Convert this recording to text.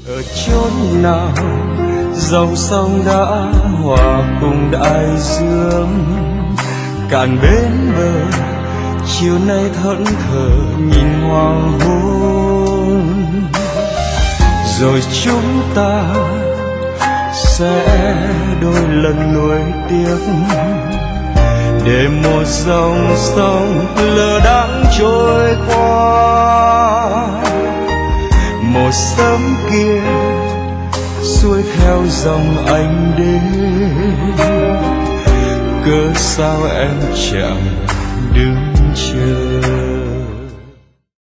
ở chốn nào dòng sông đã hòa cùng đại dương, cạn bên bờ chiều nay thẫn thờ nhìn hoàng hôn. Rồi chúng ta sẽ đôi lần nuối tiếc, để một dòng sông lờ đãng trôi qua. Một sớm kia xuôi theo dòng anh đến, cớ sao em chẳng đứng chờ.